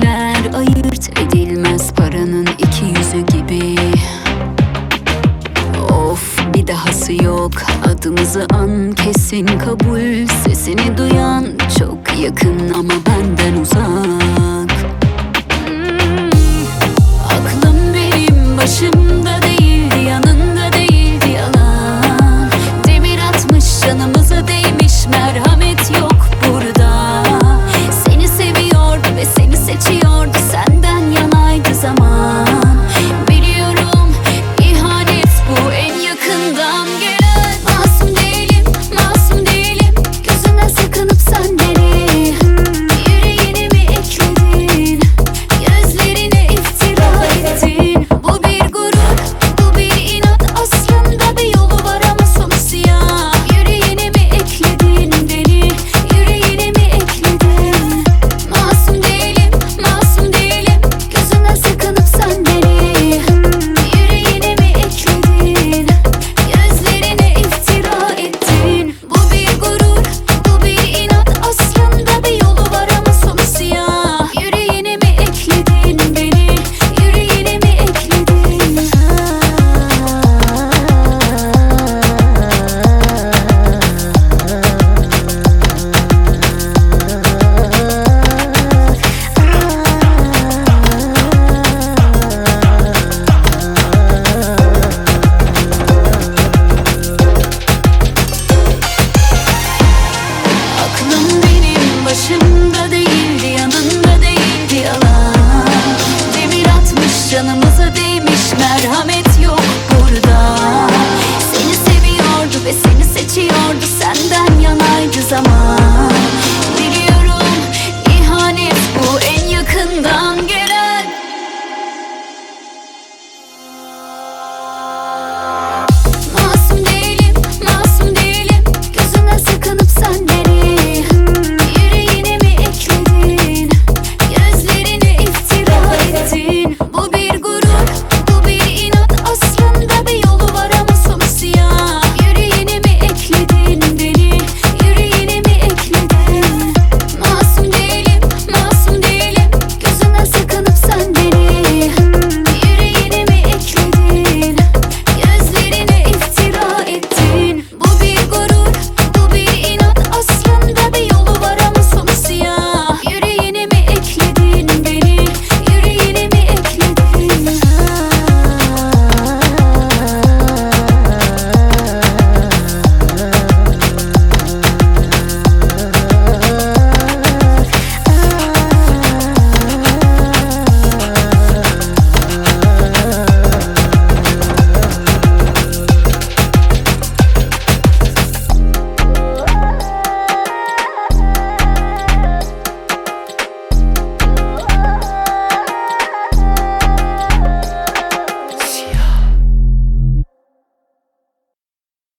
demişler, ayırt edilmez paranın iki yüzü gibi. Of, bir dahası yok, adımızı an, kesin kabul. Sesini duyan çok yakın ama benden uzak. Aklım benim başımda değildi, yanında değildi yalan. Demir atmış, canımıza değmiş, merhamet yok burada. Seni seviyordu ve seni seçiyordu, sen